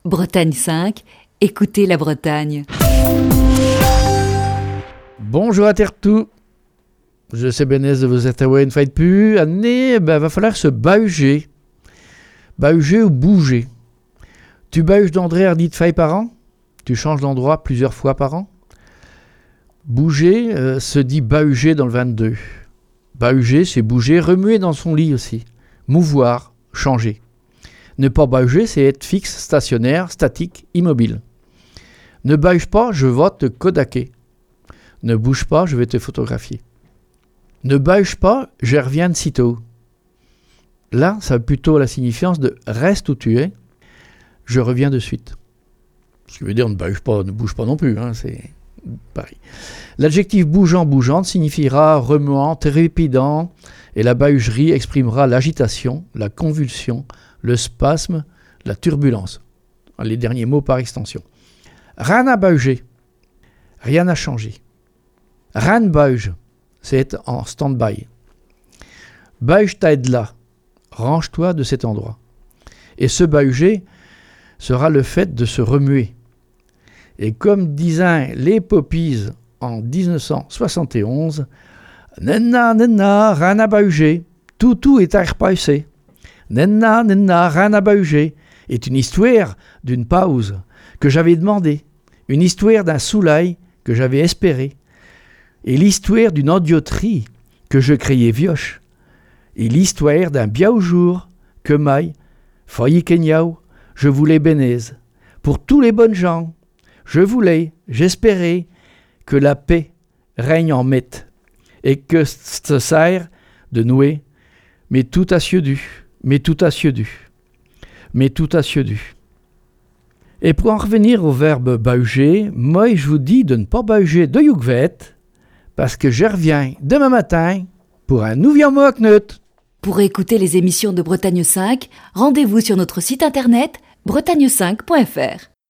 Bretagne 5, écoutez la Bretagne. Bonjour à Terre-Tout. Je sais bien de vous être une fois de plus. Année, va falloir se bahuger. Bahuger ou bouger. Tu bahuges d'André 10 fois par an. Tu changes d'endroit plusieurs fois par an. Bouger se dit bahuger dans le 22. Bahuger, c'est bouger, remuer dans son lit aussi. Mouvoir, changer. Ne pas bahuger, c'est être fixe, stationnaire, statique, immobile. Ne bahuge pas, je vais te kodaker. Ne bouge pas, je vais te photographier. Ne bahuge pas, je reviens de sitôt. Là, ça a plutôt la signifiance de reste où tu es, je reviens de suite. Ce qui veut dire ne bahuge pas, ne bouge pas non plus, c'est pareil. L'adjectif bougeant, bougeante signifiera remuant, trépidant, et la bahugerie exprimera l'agitation, la convulsion, le spasme, la turbulence. Les derniers mots par extension. Rien n'a bahugé, rien n'a changé. Rien ne bahuge, c'est être en stand-by. Bahuge t'aide là, range-toi de cet endroit. Et se bahuger sera le fait de se remuer. Et comme disaient les Poppies en 1971, nenna, nenna, rien n'a bahugé, tout est à repasser. Nenna, nenna, rien n'a bahugé est une histoire d'une pause que j'avais demandée, une histoire d'un soulail que j'avais espéré, et l'histoire d'une idioterie que je criais vioche, et l'histoire d'un biau jour que maille, foyer kenyao, je voulais bénèze. Pour tous les bonnes gens, je voulais, j'espérais que la paix règne en mette, et que ce sert de nouer, mais tout à cieux du. Mais tout à cieux du. Mais tout à cieux du. Et pour en revenir au verbe bahuger, moi je vous dis de ne pas bahuger de yougvet, parce que je reviens demain matin pour un nouveau mot à Knut. Pour écouter les émissions de Bretagne 5, rendez-vous sur notre site internet bretagne5.fr.